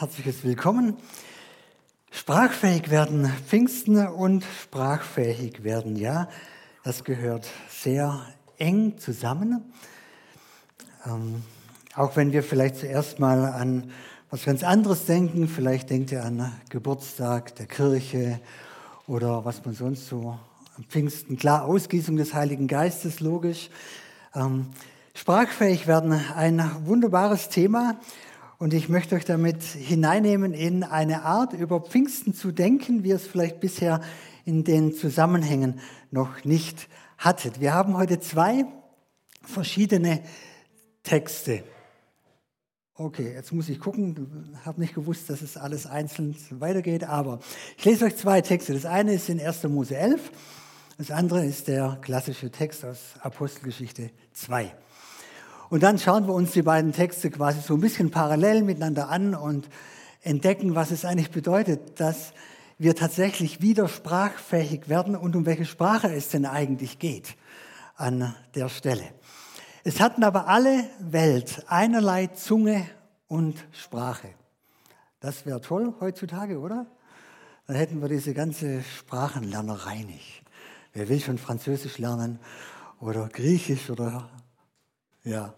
herzliches Willkommen. Sprachfähig werden, Pfingsten und sprachfähig werden, ja, das gehört sehr eng zusammen. Auch wenn wir vielleicht zuerst mal an was ganz anderes denken, vielleicht denkt ihr an Geburtstag der Kirche oder was man sonst so am Pfingsten, klar, Ausgießung des Heiligen Geistes, logisch. Sprachfähig werden, ein wunderbares Thema. Und ich möchte euch damit hineinnehmen in eine Art, über Pfingsten zu denken, wie ihr es vielleicht bisher in den Zusammenhängen noch nicht hattet. Wir haben heute zwei verschiedene Texte. Okay, jetzt muss ich gucken. Ich habe nicht gewusst, dass es alles einzeln weitergeht, aber ich lese euch zwei Texte. Das eine ist in 1. Mose 11, das andere ist der klassische Text aus Apostelgeschichte 2. Und dann schauen wir uns die beiden Texte quasi so ein bisschen parallel miteinander an und entdecken, was es eigentlich bedeutet, dass wir tatsächlich wieder sprachfähig werden und um welche Sprache es denn eigentlich geht an der Stelle. Es hatten aber alle Welt einerlei Zunge und Sprache. Das wäre toll heutzutage, oder? Dann hätten wir diese ganze Sprachenlernerei nicht. Wer will schon Französisch lernen oder Griechisch oder ja,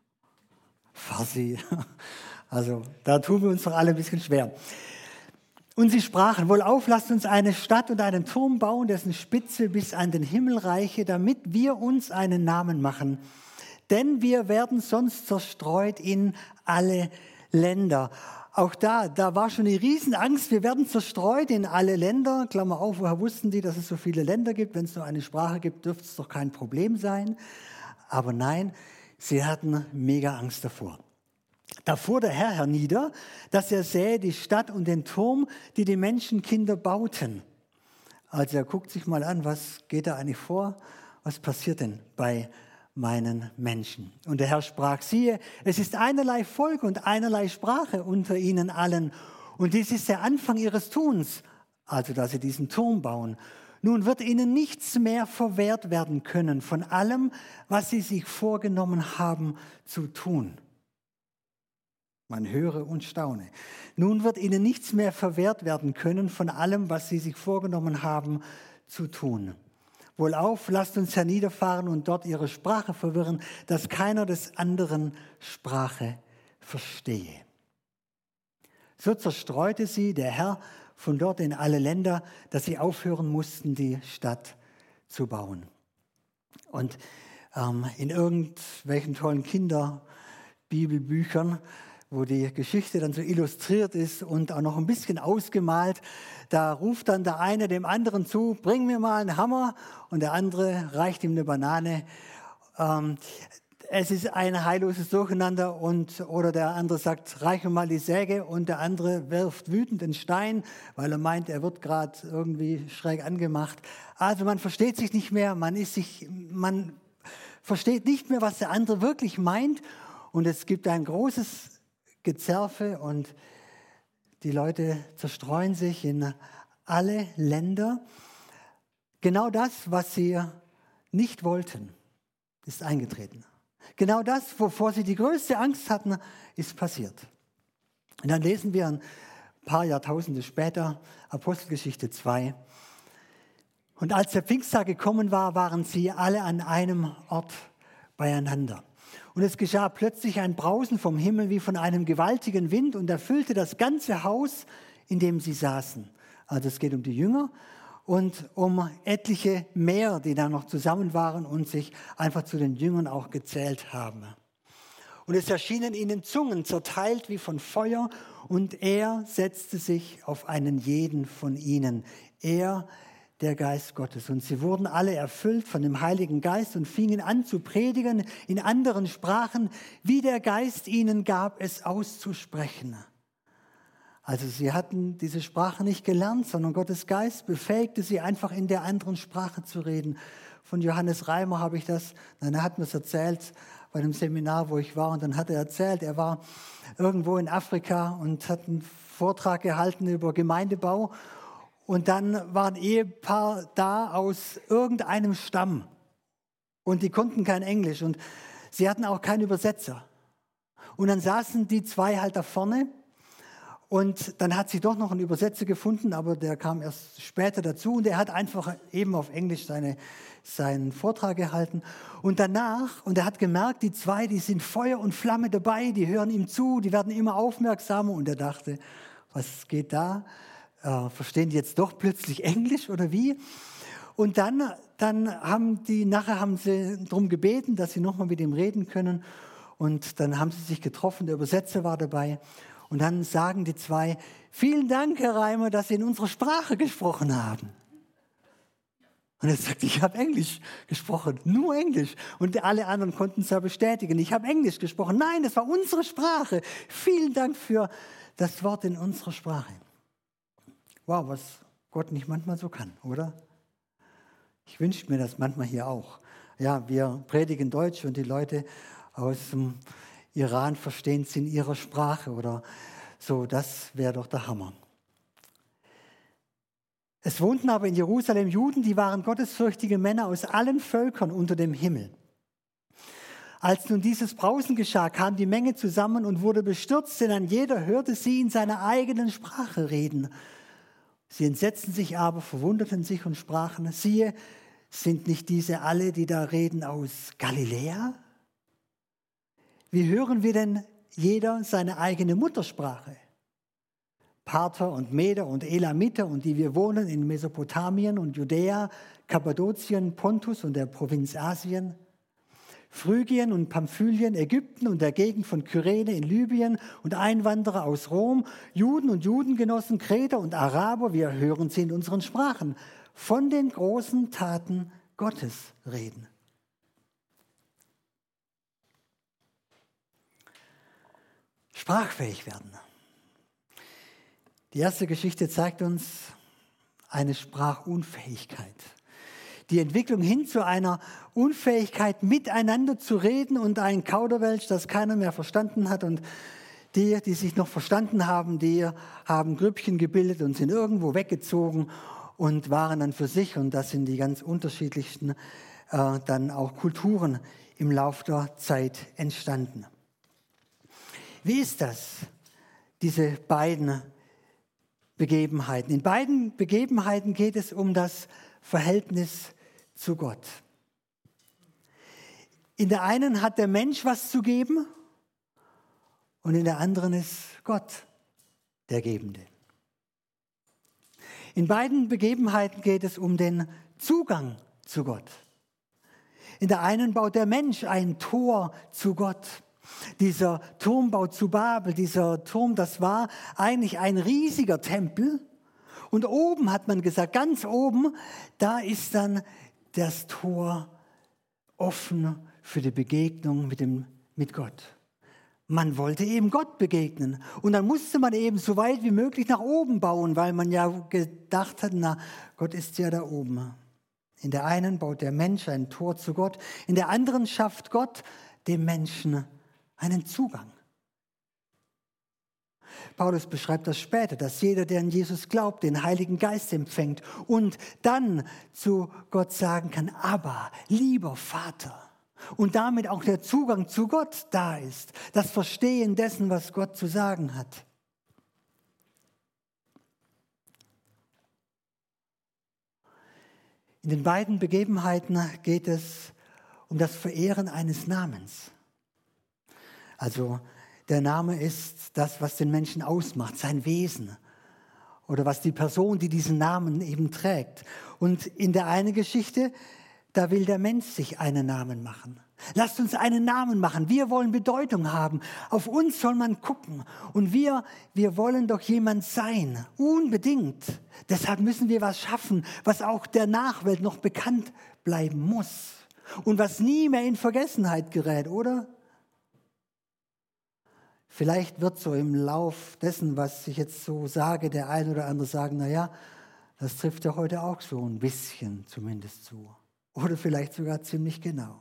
Farsi. Also da tun wir uns doch alle ein bisschen schwer. Und sie sprachen, wohlauf, lasst uns eine Stadt und einen Turm bauen, dessen Spitze bis an den Himmel reiche, damit wir uns einen Namen machen. Denn wir werden sonst zerstreut in alle Länder. Auch da war schon eine Riesenangst, wir werden zerstreut in alle Länder. Klammer auf, woher wussten die, dass es so viele Länder gibt? Wenn es nur eine Sprache gibt, dürfte es doch kein Problem sein. Aber nein, sie hatten mega Angst davor. Da fuhr der Herr hernieder, dass er sähe die Stadt und den Turm, die die Menschenkinder bauten. Also er guckt sich mal an, was geht da eigentlich vor? Was passiert denn bei meinen Menschen? Und der Herr sprach, siehe, es ist einerlei Volk und einerlei Sprache unter ihnen allen. Und dies ist der Anfang ihres Tuns, also dass sie diesen Turm bauen. Nun wird ihnen nichts mehr verwehrt werden können von allem, was sie sich vorgenommen haben zu tun. Man höre und staune. Nun wird ihnen nichts mehr verwehrt werden können von allem, was sie sich vorgenommen haben zu tun. Wohlauf, lasst uns herniederfahren und dort ihre Sprache verwirren, dass keiner des anderen Sprache verstehe. So zerstreute sie der Herr von dort in alle Länder, dass sie aufhören mussten, die Stadt zu bauen. Und in irgendwelchen tollen Kinderbibelbüchern, wo die Geschichte dann so illustriert ist und auch noch ein bisschen ausgemalt, da ruft dann der eine dem anderen zu, bring mir mal einen Hammer, und der andere reicht ihm eine Banane. Es ist ein heilloses Durcheinander oder der andere sagt, reich mir mal die Säge, und der andere wirft wütend den Stein, weil er meint, er wird gerade irgendwie schräg angemacht. Also man versteht sich nicht mehr, man versteht nicht mehr, was der andere wirklich meint, und es gibt ein großes Gezerfe und die Leute zerstreuen sich in alle Länder. Genau das, was sie nicht wollten, ist eingetreten. Genau das, wovor sie die größte Angst hatten, ist passiert. Und dann lesen wir ein paar Jahrtausende später, Apostelgeschichte 2. Und als der Pfingsttag gekommen war, waren sie alle an einem Ort beieinander. Und es geschah plötzlich ein Brausen vom Himmel wie von einem gewaltigen Wind und erfüllte das ganze Haus, in dem sie saßen. Also es geht um die Jünger und um etliche mehr, die da noch zusammen waren und sich einfach zu den Jüngern auch gezählt haben. Und es erschienen ihnen Zungen, zerteilt wie von Feuer, und er setzte sich auf einen jeden von ihnen. Er, der Geist Gottes. Und sie wurden alle erfüllt von dem Heiligen Geist und fingen an zu predigen in anderen Sprachen, wie der Geist ihnen gab, es auszusprechen. Also sie hatten diese Sprache nicht gelernt, sondern Gottes Geist befähigte sie einfach in der anderen Sprache zu reden. Von Johannes Reimer habe ich das, er hat mir es erzählt bei einem Seminar, wo ich war, und dann hat er erzählt, er war irgendwo in Afrika und hat einen Vortrag gehalten über Gemeindebau. Und dann war ein Ehepaar da aus irgendeinem Stamm und die konnten kein Englisch und sie hatten auch keinen Übersetzer. Und dann saßen die zwei halt da vorne Und dann hat sie doch noch einen Übersetzer gefunden, aber der kam erst später dazu. Und er hat einfach eben auf Englisch seinen Vortrag gehalten. Und danach, und er hat gemerkt, die zwei, die sind Feuer und Flamme dabei, die hören ihm zu, die werden immer aufmerksamer. Und er dachte, was geht da? Verstehen die jetzt doch plötzlich Englisch oder wie? Und dann haben sie darum gebeten, dass sie nochmal mit ihm reden können. Und dann haben sie sich getroffen, der Übersetzer war dabei. Und dann sagen die zwei, vielen Dank, Herr Reimer, dass Sie in unserer Sprache gesprochen haben. Und er sagt, ich habe Englisch gesprochen, nur Englisch. Und alle anderen konnten es ja bestätigen, ich habe Englisch gesprochen. Nein, das war unsere Sprache. Vielen Dank für das Wort in unserer Sprache. Wow, was Gott nicht manchmal so kann, oder? Ich wünsche mir das manchmal hier auch. Ja, wir predigen Deutsch und die Leute aus dem Iran verstehen es in ihrer Sprache oder so, das wäre doch der Hammer. Es wohnten aber in Jerusalem Juden, die waren gottesfürchtige Männer aus allen Völkern unter dem Himmel. Als nun dieses Brausen geschah, kam die Menge zusammen und wurde bestürzt, denn ein jeder hörte sie in seiner eigenen Sprache reden. Sie entsetzten sich aber, verwunderten sich und sprachen, siehe, sind nicht diese alle, die da reden, aus Galiläa? Wie hören wir denn jeder seine eigene Muttersprache? Parther und Meder und Elamiter und die wir wohnen in Mesopotamien und Judäa, Kappadokien, Pontus und der Provinz Asien, Phrygien und Pamphylien, Ägypten und der Gegend von Kyrene in Libyen und Einwanderer aus Rom, Juden und Judengenossen, Kreter und Araber, wir hören sie in unseren Sprachen, von den großen Taten Gottes reden. Sprachfähig werden. Die erste Geschichte zeigt uns eine Sprachunfähigkeit. Die Entwicklung hin zu einer Unfähigkeit, miteinander zu reden und ein Kauderwelsch, das keiner mehr verstanden hat. Und die sich noch verstanden haben, die haben Grüppchen gebildet und sind irgendwo weggezogen und waren dann für sich. Und das sind die ganz unterschiedlichsten dann auch Kulturen im Laufe der Zeit entstanden. Wie ist das, diese beiden Begebenheiten? In beiden Begebenheiten geht es um das Verhältnis zu Gott. In der einen hat der Mensch was zu geben und in der anderen ist Gott der Gebende. In beiden Begebenheiten geht es um den Zugang zu Gott. In der einen baut der Mensch ein Tor zu Gott. Dieser Turmbau zu Babel, dieser Turm, das war eigentlich ein riesiger Tempel. Und oben hat man gesagt, ganz oben, da ist dann das Tor offen für die Begegnung mit Gott. Man wollte eben Gott begegnen. Und dann musste man eben so weit wie möglich nach oben bauen, weil man ja gedacht hat, na, Gott ist ja da oben. In der einen baut der Mensch ein Tor zu Gott, in der anderen schafft Gott dem Menschen einen Zugang. Paulus beschreibt das später, dass jeder, der an Jesus glaubt, den Heiligen Geist empfängt und dann zu Gott sagen kann, aber lieber Vater. Und damit auch der Zugang zu Gott da ist, das Verstehen dessen, was Gott zu sagen hat. In den beiden Begebenheiten geht es um das Verehren eines Namens. Also der Name ist das, was den Menschen ausmacht, sein Wesen oder was die Person, die diesen Namen eben trägt. Und in der einen Geschichte, da will der Mensch sich einen Namen machen. Lasst uns einen Namen machen. Wir wollen Bedeutung haben. Auf uns soll man gucken. Und wir wollen doch jemand sein. Unbedingt. Deshalb müssen wir was schaffen, was auch der Nachwelt noch bekannt bleiben muss. Und was nie mehr in Vergessenheit gerät, oder? Vielleicht wird so im Lauf dessen, was ich jetzt so sage, der ein oder andere sagen, naja, das trifft ja heute auch so ein bisschen zumindest zu. Oder vielleicht sogar ziemlich genau.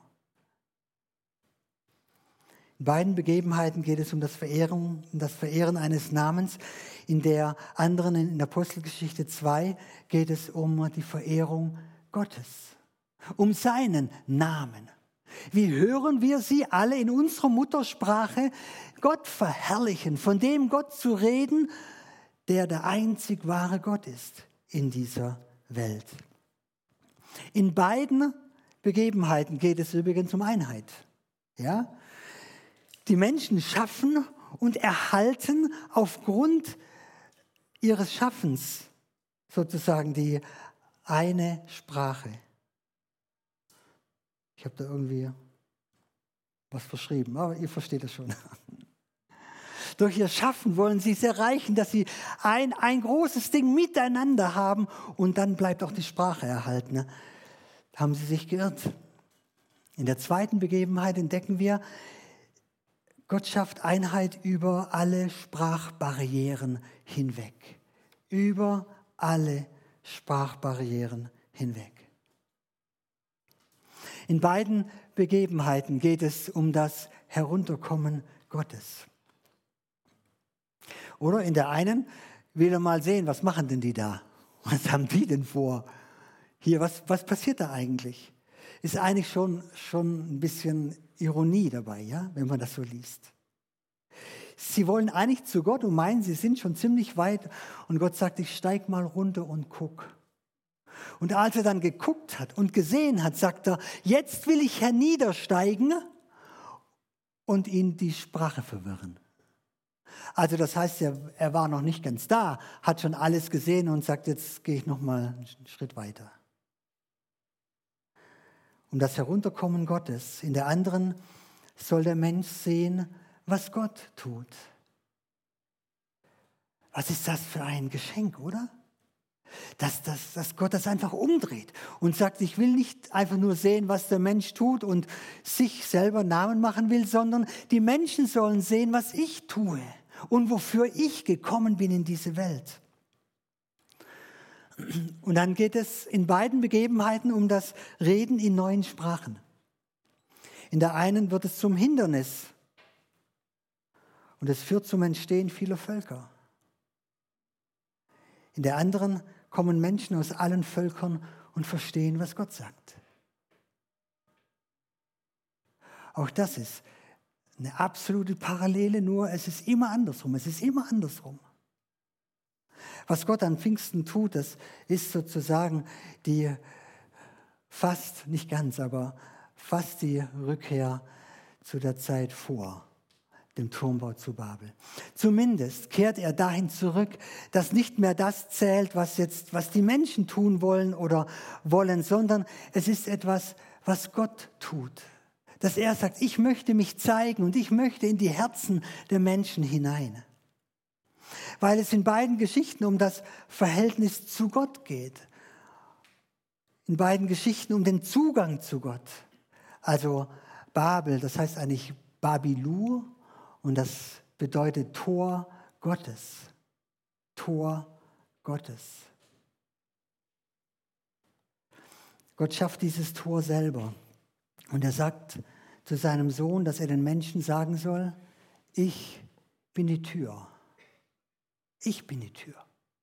In beiden Begebenheiten geht es um das Verehren eines Namens. In der anderen, in Apostelgeschichte 2, geht es um die Verehrung Gottes, um seinen Namen. Wie hören wir sie alle in unserer Muttersprache Gott verherrlichen, von dem Gott zu reden, der einzig wahre Gott ist in dieser Welt. In beiden Begebenheiten geht es übrigens um Einheit. Ja? Die Menschen schaffen und erhalten aufgrund ihres Schaffens sozusagen die eine Sprache. Ich habe da irgendwie was verschrieben, aber ihr versteht es schon. Durch ihr Schaffen wollen sie es erreichen, dass sie ein großes Ding miteinander haben und dann bleibt auch die Sprache erhalten. Da haben sie sich geirrt. In der zweiten Begebenheit entdecken wir, Gott schafft Einheit über alle Sprachbarrieren hinweg. Über alle Sprachbarrieren hinweg. In beiden Begebenheiten geht es um das Herunterkommen Gottes. Oder in der einen will er mal sehen, was machen denn die da? Was haben die denn vor? Hier, was passiert da eigentlich? Ist eigentlich schon ein bisschen Ironie dabei, ja, wenn man das so liest. Sie wollen eigentlich zu Gott und meinen, sie sind schon ziemlich weit. Und Gott sagt, ich steig mal runter und guck. Und als er dann geguckt hat und gesehen hat, sagt er, jetzt will ich herniedersteigen und ihnen die Sprache verwirren. Also das heißt, er war noch nicht ganz da, hat schon alles gesehen und sagt, jetzt gehe ich noch mal einen Schritt weiter. Um das Herunterkommen Gottes. In der anderen soll der Mensch sehen, was Gott tut. Was ist das für ein Geschenk, oder? Dass Gott das einfach umdreht und sagt, ich will nicht einfach nur sehen, was der Mensch tut und sich selber Namen machen will, sondern die Menschen sollen sehen, was ich tue und wofür ich gekommen bin in diese Welt. Und dann geht es in beiden Begebenheiten um das Reden in neuen Sprachen. In der einen wird es zum Hindernis und es führt zum Entstehen vieler Völker. In der anderen kommen Menschen aus allen Völkern und verstehen, was Gott sagt. Auch das ist eine absolute Parallele, nur es ist immer andersrum. Es ist immer andersrum. Was Gott an Pfingsten tut, das ist sozusagen die fast, nicht ganz, aber fast die Rückkehr zu der Zeit vor dem Turmbau zu Babel. Zumindest kehrt er dahin zurück, dass nicht mehr das zählt, was die Menschen tun wollen, sondern es ist etwas, was Gott tut. Dass er sagt, ich möchte mich zeigen und ich möchte in die Herzen der Menschen hinein. Weil es in beiden Geschichten um das Verhältnis zu Gott geht. In beiden Geschichten um den Zugang zu Gott. Also Babel, das heißt eigentlich Babilu und das bedeutet Tor Gottes. Tor Gottes. Gott schafft dieses Tor selber. Und er sagt zu seinem Sohn, dass er den Menschen sagen soll, ich bin die Tür. Ich bin die Tür.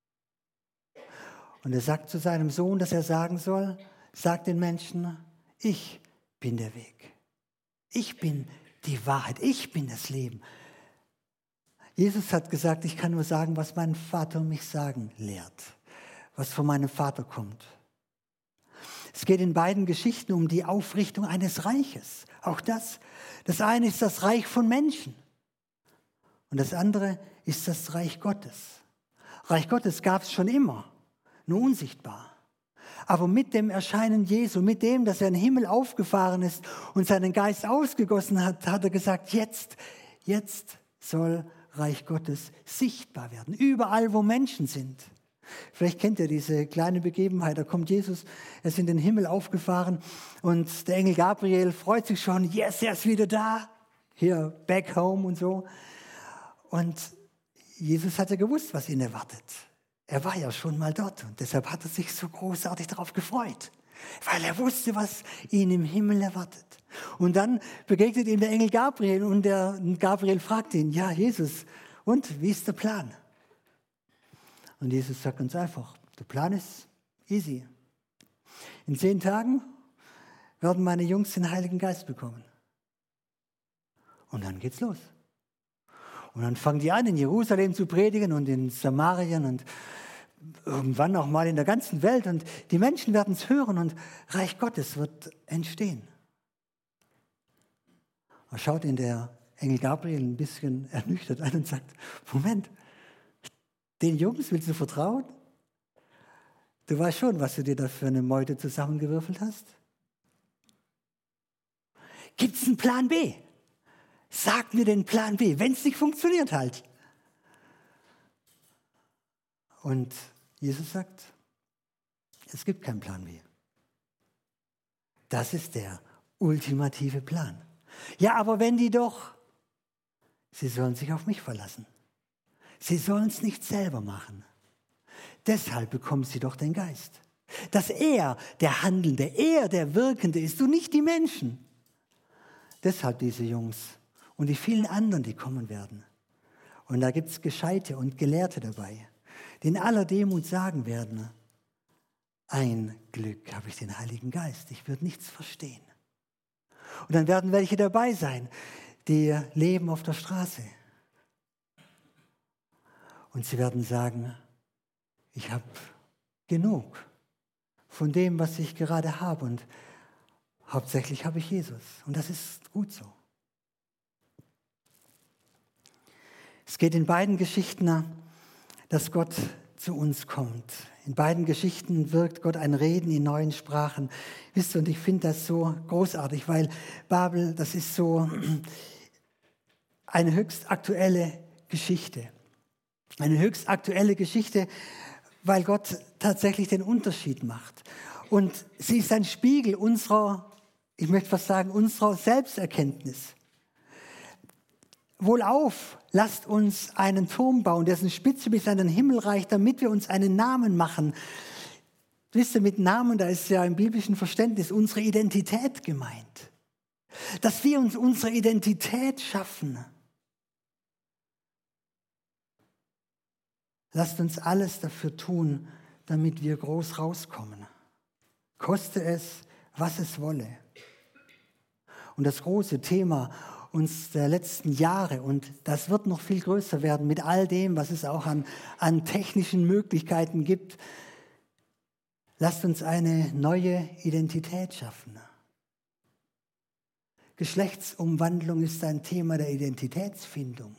Und er sagt zu seinem Sohn, dass er sagen soll, sagt den Menschen, ich bin der Weg. Ich bin die Wahrheit. Ich bin das Leben. Jesus hat gesagt, ich kann nur sagen, was mein Vater mich sagen lehrt. Was von meinem Vater kommt. Es geht in beiden Geschichten um die Aufrichtung eines Reiches. Auch das eine ist das Reich von Menschen. Und das andere ist das Reich Gottes. Reich Gottes gab es schon immer, nur unsichtbar. Aber mit dem Erscheinen Jesu, mit dem, dass er in den Himmel aufgefahren ist und seinen Geist ausgegossen hat, hat er gesagt, jetzt soll Reich Gottes sichtbar werden. Überall, wo Menschen sind. Vielleicht kennt ihr diese kleine Begebenheit, da kommt Jesus, er ist in den Himmel aufgefahren und der Engel Gabriel freut sich schon, yes, er ist wieder da, hier, back home und so. Und Jesus hatte gewusst, was ihn erwartet. Er war ja schon mal dort und deshalb hat er sich so großartig darauf gefreut, weil er wusste, was ihn im Himmel erwartet. Und dann begegnet ihm der Engel Gabriel und der Gabriel fragt ihn, ja Jesus, und wie ist der Plan? Und Jesus sagt ganz einfach, der Plan ist easy. In 10 Tagen werden meine Jungs den Heiligen Geist bekommen. Und dann geht's los. Und dann fangen die an, in Jerusalem zu predigen und in Samarien und irgendwann auch mal in der ganzen Welt. Und die Menschen werden es hören und Reich Gottes wird entstehen. Da schaut ihn der Engel Gabriel ein bisschen ernüchtert an und sagt, Moment, den Jungs willst du vertrauen? Du weißt schon, was du dir da für eine Meute zusammengewürfelt hast? Gibt es einen Plan B? Sag mir den Plan B, wenn es nicht funktioniert halt. Und Jesus sagt, es gibt keinen Plan B. Das ist der ultimative Plan. Ja, aber wenn die doch, sie sollen sich auf mich verlassen. Sie sollen es nicht selber machen. Deshalb bekommen sie doch den Geist. Dass er der Handelnde, er der Wirkende ist und nicht die Menschen. Deshalb diese Jungs und die vielen anderen, die kommen werden. Und da gibt es Gescheite und Gelehrte dabei, die in aller Demut sagen werden, ein Glück habe ich den Heiligen Geist, ich würde nichts verstehen. Und dann werden welche dabei sein, die leben auf der Straße. Und sie werden sagen, ich habe genug von dem, was ich gerade habe und hauptsächlich habe ich Jesus. Und das ist gut so. Es geht in beiden Geschichten, dass Gott zu uns kommt. In beiden Geschichten wirkt Gott ein Reden in neuen Sprachen. Wisst ihr, und ich finde das so großartig, weil Babel, das ist so eine höchst aktuelle Geschichte. Eine höchst aktuelle Geschichte, weil Gott tatsächlich den Unterschied macht. Und sie ist ein Spiegel unserer, ich möchte fast sagen, unserer Selbsterkenntnis. Wohlauf, lasst uns einen Turm bauen, dessen Spitze bis an den Himmel reicht, damit wir uns einen Namen machen. Wisst ihr, mit Namen, da ist ja im biblischen Verständnis unsere Identität gemeint. Dass wir uns unsere Identität schaffen. Lasst uns alles dafür tun, damit wir groß rauskommen. Koste es, was es wolle. Und das große Thema uns der letzten Jahre, und das wird noch viel größer werden mit all dem, was es auch an technischen Möglichkeiten gibt, lasst uns eine neue Identität schaffen. Geschlechtsumwandlung ist ein Thema der Identitätsfindung.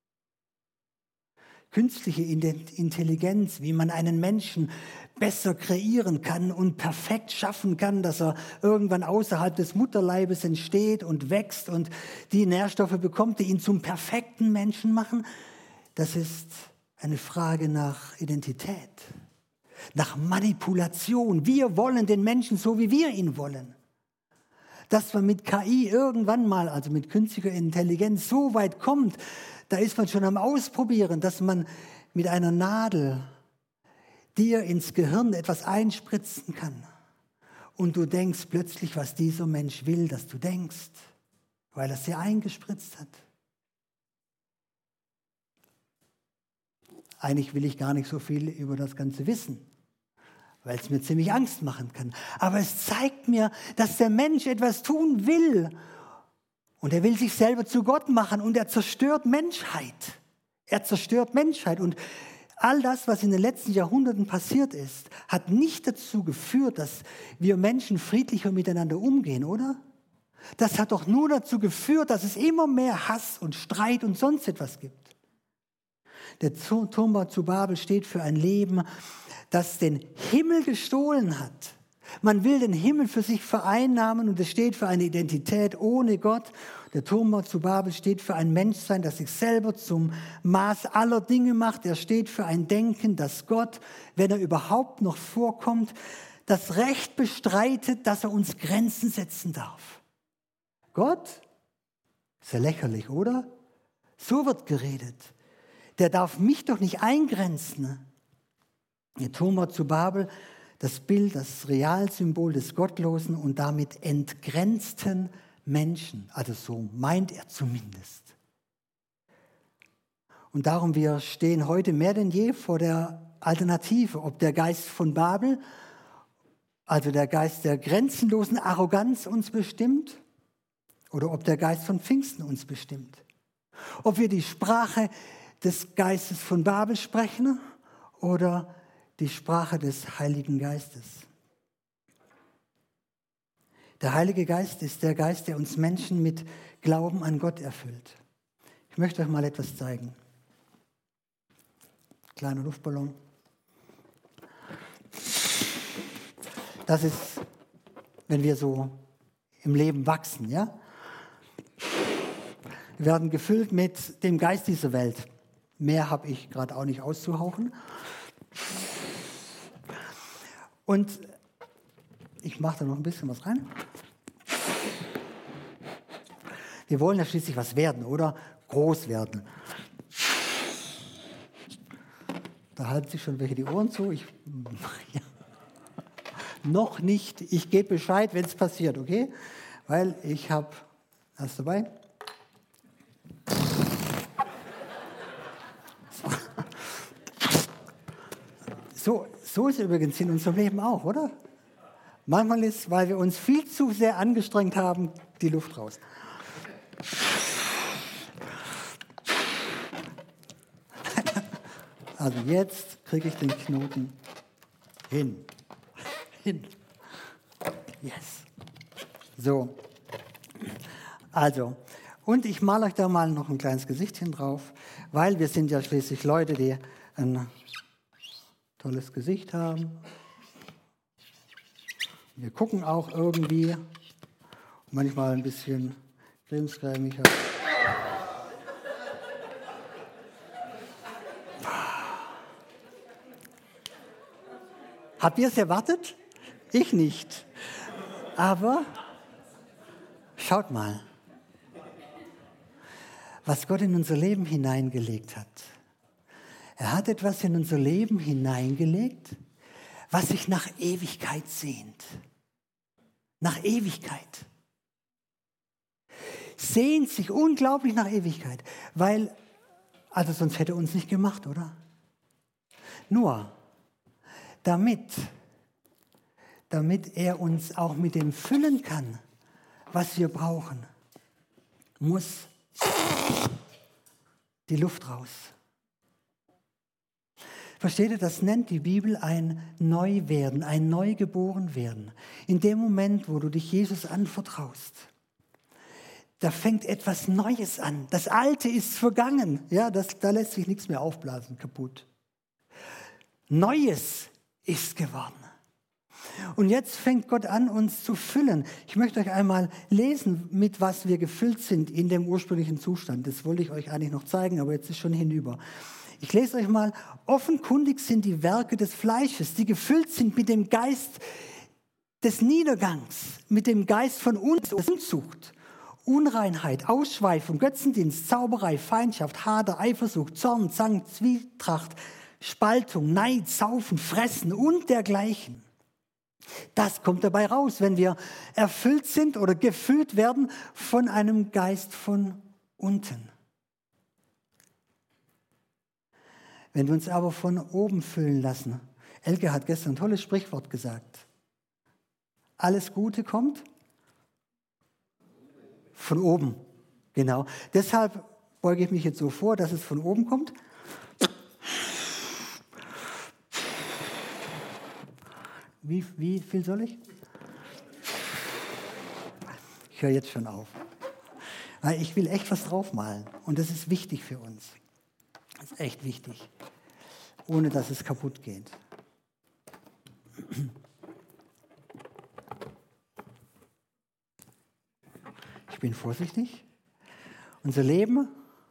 Künstliche Intelligenz, wie man einen Menschen besser kreieren kann und perfekt schaffen kann, dass er irgendwann außerhalb des Mutterleibes entsteht und wächst und die Nährstoffe bekommt, die ihn zum perfekten Menschen machen, das ist eine Frage nach Identität, nach Manipulation. Wir wollen den Menschen so, wie wir ihn wollen. Dass man mit KI irgendwann mal, also mit künstlicher Intelligenz, so weit kommt, da ist man schon am Ausprobieren, dass man mit einer Nadel dir ins Gehirn etwas einspritzen kann. Und du denkst plötzlich, was dieser Mensch will, dass du denkst, weil er es dir eingespritzt hat. Eigentlich will ich gar nicht so viel über das Ganze wissen, weil es mir ziemlich Angst machen kann. Aber es zeigt mir, dass der Mensch etwas tun will. Und er will sich selber zu Gott machen und er zerstört Menschheit. Er zerstört Menschheit. Und all das, was in den letzten Jahrhunderten passiert ist, hat nicht dazu geführt, dass wir Menschen friedlicher miteinander umgehen, oder? Das hat doch nur dazu geführt, dass es immer mehr Hass und Streit und sonst etwas gibt. Der Turmbau zu Babel steht für ein Leben, das den Himmel gestohlen hat. Man will den Himmel für sich vereinnahmen und es steht für eine Identität ohne Gott. Der Turmbau zu Babel steht für ein Menschsein, das sich selber zum Maß aller Dinge macht. Er steht für ein Denken, dass Gott, wenn er überhaupt noch vorkommt, das Recht bestreitet, dass er uns Grenzen setzen darf. Gott? Ist ja lächerlich, oder? So wird geredet. Der darf mich doch nicht eingrenzen. Der Turmbau zu Babel, das Bild, das Realsymbol des gottlosen und damit entgrenzten Menschen. Also so meint er zumindest. Und darum, wir stehen heute mehr denn je vor der Alternative, ob der Geist von Babel, also der Geist der grenzenlosen Arroganz uns bestimmt oder ob der Geist von Pfingsten uns bestimmt. Ob wir die Sprache des Geistes von Babel sprechen oder die Sprache des Heiligen Geistes. Der Heilige Geist ist der Geist, der uns Menschen mit Glauben an Gott erfüllt. Ich möchte euch mal etwas zeigen. Kleiner Luftballon. Das ist, wenn wir so im Leben wachsen, ja? Wir werden gefüllt mit dem Geist dieser Welt. Mehr habe ich gerade auch nicht auszuhauchen. Und ich mache da noch ein bisschen was rein. Wir wollen ja schließlich was werden, oder? Groß werden. Da halten sich schon welche die Ohren zu. Ja. Noch nicht. Ich gebe Bescheid, wenn es passiert, okay? Weil ich habe das dabei. So ist es übrigens in unserem Leben auch, oder? Manchmal ist, weil wir uns viel zu sehr angestrengt haben, die Luft raus. Also jetzt kriege ich den Knoten hin. Yes. So. Also, und ich male euch da mal noch ein kleines Gesichtchen drauf, weil wir sind ja schließlich Leute, die ein tolles Gesicht haben. Wir gucken auch irgendwie, manchmal ein bisschen cremescremiger. Habt ihr es erwartet? Ich nicht. Aber schaut mal, was Gott in unser Leben hineingelegt hat. Er hat etwas in unser Leben hineingelegt, was sich nach Ewigkeit sehnt. Nach Ewigkeit. Sehnt sich unglaublich nach Ewigkeit. Weil, also sonst hätte er uns nicht gemacht, oder? Nur, damit er uns auch mit dem füllen kann, was wir brauchen, muss die Luft raus. Versteht ihr, das nennt die Bibel ein Neuwerden, ein Neugeborenwerden. In dem Moment, wo du dich Jesus anvertraust, da fängt etwas Neues an. Das Alte ist vergangen. Ja, da lässt sich nichts mehr aufblasen, kaputt. Neues ist geworden. Und jetzt fängt Gott an, uns zu füllen. Ich möchte euch einmal lesen, mit was wir gefüllt sind in dem ursprünglichen Zustand. Das wollte ich euch eigentlich noch zeigen, aber jetzt ist schon hinüber. Ich lese euch mal, offenkundig sind die Werke des Fleisches, die gefüllt sind mit dem Geist des Niedergangs, mit dem Geist von Unzucht, Unreinheit, Ausschweifung, Götzendienst, Zauberei, Feindschaft, Hader, Eifersucht, Zorn, Zank, Zwietracht, Spaltung, Neid, Saufen, Fressen und dergleichen. Das kommt dabei raus, wenn wir erfüllt sind oder gefüllt werden von einem Geist von unten. Wenn wir uns aber von oben füllen lassen, Elke hat gestern ein tolles Sprichwort gesagt. Alles Gute kommt von oben. Genau. Deshalb beuge ich mich jetzt so vor, dass es von oben kommt. Wie viel soll ich? Ich höre jetzt schon auf. Weil ich will echt was draufmalen. Und das ist wichtig für uns. Das ist echt wichtig. Ohne dass es kaputt geht. Ich bin vorsichtig. Unser Leben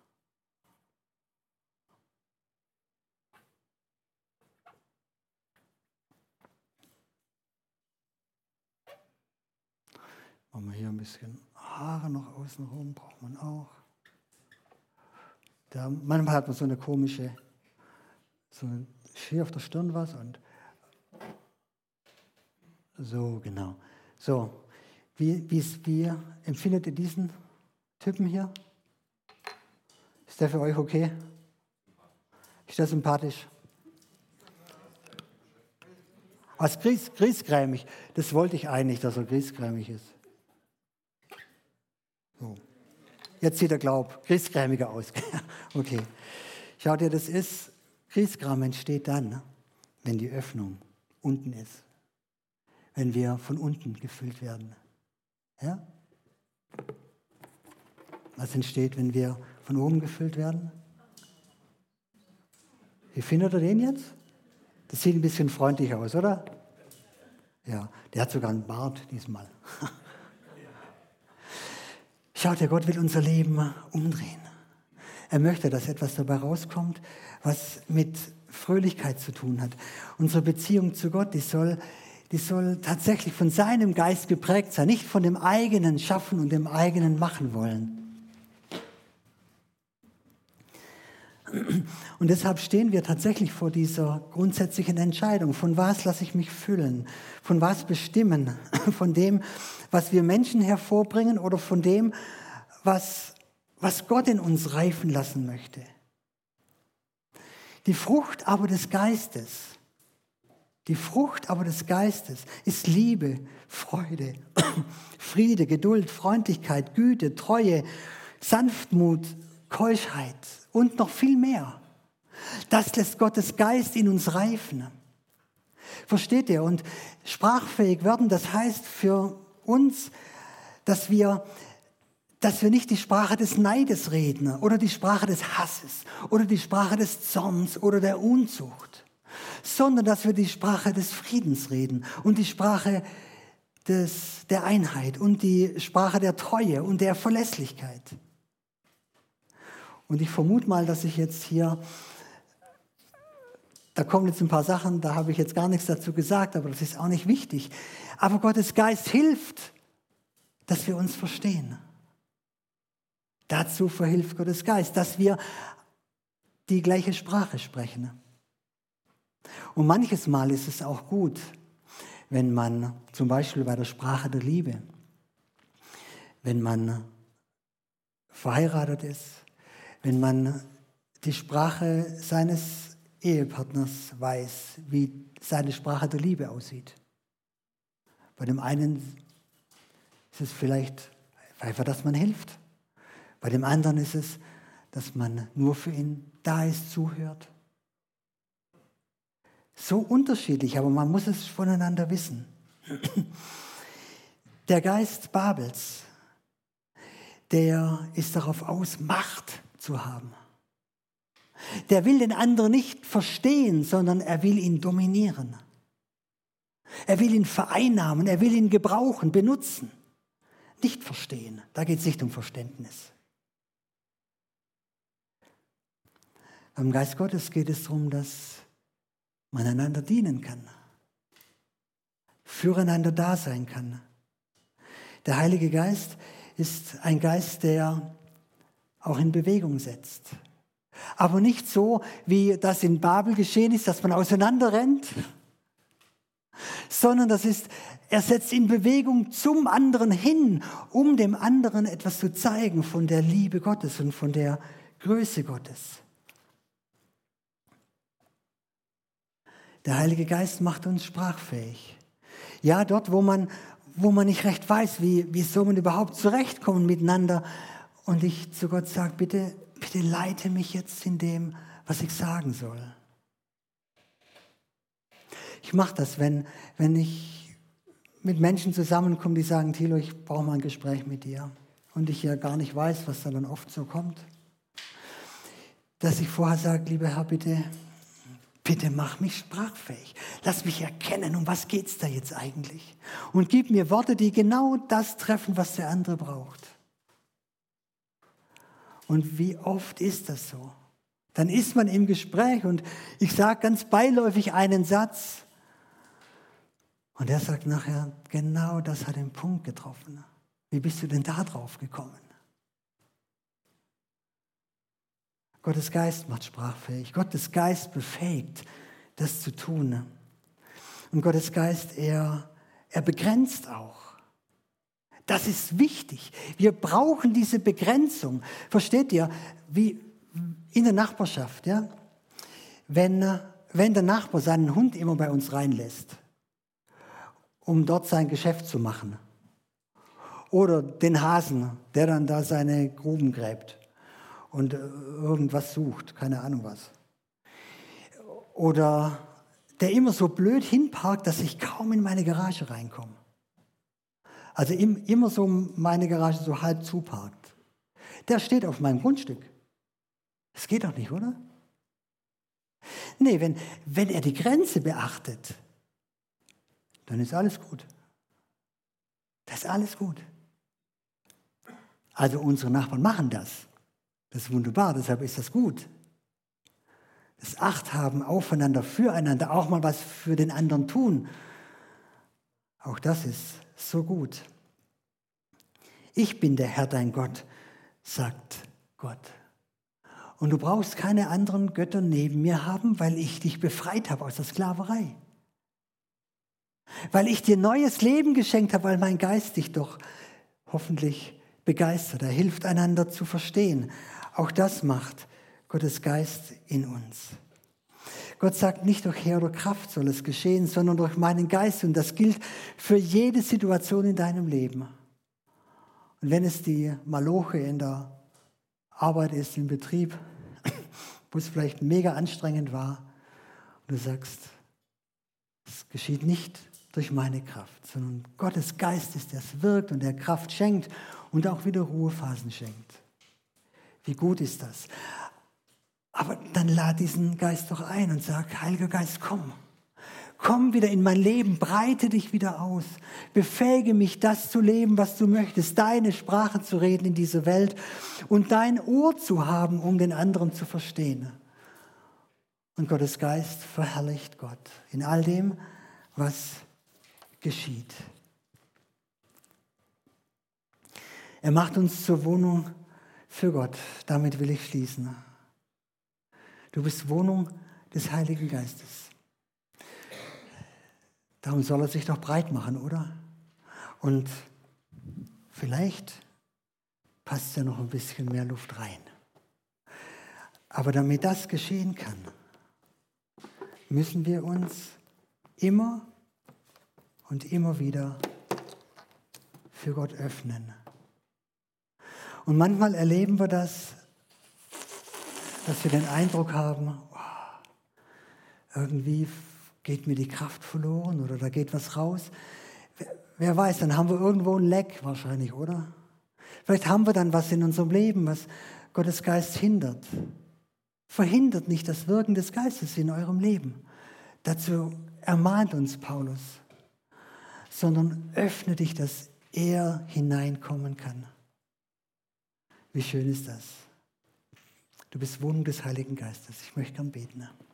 machen wir hier ein bisschen Haare noch außenrum, braucht man auch. Manchmal hat man so eine komische, so hier auf der Stirn was und so, genau. So, wie empfindet ihr diesen Typen hier? Ist der für euch okay? Ist der sympathisch? Was griesgrämig, das wollte ich eigentlich, dass er griesgrämig ist. So. Jetzt sieht er, griesgrämiger aus. Okay. Schaut ihr, Griesgram entsteht dann, wenn die Öffnung unten ist. Wenn wir von unten gefüllt werden. Ja? Was entsteht, wenn wir von oben gefüllt werden? Wie findet ihr den jetzt? Das sieht ein bisschen freundlich aus, oder? Ja, der hat sogar einen Bart diesmal. Schaut, der Gott will unser Leben umdrehen. Er möchte, dass etwas dabei rauskommt, was mit Fröhlichkeit zu tun hat. Unsere Beziehung zu Gott, die soll tatsächlich von seinem Geist geprägt sein, nicht von dem eigenen Schaffen und dem eigenen Machen wollen. Und deshalb stehen wir tatsächlich vor dieser grundsätzlichen Entscheidung. Von was lasse ich mich füllen? Von was bestimmen? Von dem, was wir Menschen hervorbringen oder von dem, was Gott in uns reifen lassen möchte? Die Frucht aber des Geistes ist Liebe, Freude, Friede, Geduld, Freundlichkeit, Güte, Treue, Sanftmut, Keuschheit und noch viel mehr. Das lässt Gottes Geist in uns reifen. Versteht ihr? Und sprachfähig werden, das heißt für uns, dass wir nicht die Sprache des Neides reden oder die Sprache des Hasses oder die Sprache des Zorns oder der Unzucht, sondern dass wir die Sprache des Friedens reden und die Sprache der Einheit und die Sprache der Treue und der Verlässlichkeit. Und ich vermute mal, dass ich jetzt hier, da kommen jetzt ein paar Sachen, da habe ich jetzt gar nichts dazu gesagt, aber das ist auch nicht wichtig. Aber Gottes Geist hilft, dass wir uns verstehen. Dazu verhilft Gottes Geist, dass wir die gleiche Sprache sprechen. Und manches Mal ist es auch gut, wenn man zum Beispiel bei der Sprache der Liebe, wenn man verheiratet ist, wenn man die Sprache seines Ehepartners weiß, wie seine Sprache der Liebe aussieht. Bei dem einen ist es vielleicht einfach, dass man hilft. Bei dem anderen ist es, dass man nur für ihn da ist, zuhört. So unterschiedlich, aber man muss es voneinander wissen. Der Geist Babels, der ist darauf aus, Macht zu haben. Der will den anderen nicht verstehen, sondern er will ihn dominieren. Er will ihn vereinnahmen, er will ihn gebrauchen, benutzen. Nicht verstehen, da geht es nicht um Verständnis. Beim Geist Gottes geht es darum, dass man einander dienen kann, füreinander da sein kann. Der Heilige Geist ist ein Geist, der auch in Bewegung setzt. Aber nicht so, wie das in Babel geschehen ist, dass man auseinanderrennt, sondern er setzt in Bewegung zum anderen hin, um dem anderen etwas zu zeigen von der Liebe Gottes und von der Größe Gottes. Der Heilige Geist macht uns sprachfähig. Ja, dort, wo man nicht recht weiß, wie soll man überhaupt zurechtkommen miteinander. Und ich zu Gott sage, bitte leite mich jetzt in dem, was ich sagen soll. Ich mache das, wenn ich mit Menschen zusammenkomme, die sagen, Thilo, ich brauche mal ein Gespräch mit dir. Und ich ja gar nicht weiß, was da dann oft so kommt. Dass ich vorher sage, lieber Herr, bitte mach mich sprachfähig. Lass mich erkennen, um was geht es da jetzt eigentlich? Und gib mir Worte, die genau das treffen, was der andere braucht. Und wie oft ist das so? Dann ist man im Gespräch und ich sage ganz beiläufig einen Satz und er sagt nachher, genau das hat den Punkt getroffen. Wie bist du denn da drauf gekommen? Gottes Geist macht sprachfähig. Gottes Geist befähigt, das zu tun. Und Gottes Geist, er begrenzt auch. Das ist wichtig. Wir brauchen diese Begrenzung. Versteht ihr? Wie in der Nachbarschaft, ja? Wenn der Nachbar seinen Hund immer bei uns reinlässt, um dort sein Geschäft zu machen. Oder den Hasen, der dann da seine Gruben gräbt und irgendwas sucht, keine Ahnung was. Oder der immer so blöd hinparkt, dass ich kaum in meine Garage reinkomme. Also immer so meine Garage so halb zuparkt. Der steht auf meinem Grundstück. Das geht doch nicht, oder? Nee, wenn er die Grenze beachtet, dann ist alles gut. Das ist alles gut. Also unsere Nachbarn machen das. Das ist wunderbar, deshalb ist das gut. Das Acht haben aufeinander, füreinander, auch mal was für den anderen tun. Auch das ist so gut. Ich bin der Herr, dein Gott, sagt Gott. Und du brauchst keine anderen Götter neben mir haben, weil ich dich befreit habe aus der Sklaverei. Weil ich dir neues Leben geschenkt habe, weil mein Geist dich doch hoffentlich begeistert. Er hilft einander zu verstehen. Auch das macht Gottes Geist in uns. Gott sagt, nicht durch Heer oder Kraft soll es geschehen, sondern durch meinen Geist. Und das gilt für jede Situation in deinem Leben. Und wenn es die Maloche in der Arbeit ist, im Betrieb, wo es vielleicht mega anstrengend war, und du sagst, es geschieht nicht durch meine Kraft, sondern Gottes Geist ist, der es wirkt und der Kraft schenkt und auch wieder Ruhephasen schenkt. Wie gut ist das? Aber dann lad diesen Geist doch ein und sag, Heiliger Geist, komm. Komm wieder in mein Leben, breite dich wieder aus. Befähige mich, das zu leben, was du möchtest, deine Sprache zu reden in dieser Welt und dein Ohr zu haben, um den anderen zu verstehen. Und Gottes Geist verherrlicht Gott in all dem, was geschieht. Er macht uns zur Wohnung für Gott. Damit will ich schließen. Du bist Wohnung des Heiligen Geistes. Darum soll er sich doch breit machen, oder? Und vielleicht passt ja noch ein bisschen mehr Luft rein. Aber damit das geschehen kann, müssen wir uns immer und immer wieder für Gott öffnen. Und manchmal erleben wir das, dass wir den Eindruck haben, irgendwie geht mir die Kraft verloren oder da geht was raus. Wer weiß, dann haben wir irgendwo ein Leck wahrscheinlich, oder? Vielleicht haben wir dann was in unserem Leben, was Gottes Geist hindert. Verhindert nicht das Wirken des Geistes in eurem Leben. Dazu ermahnt uns Paulus. Sondern öffne dich, dass er hineinkommen kann. Wie schön ist das? Du bist Wohnung des Heiligen Geistes. Ich möchte gern beten.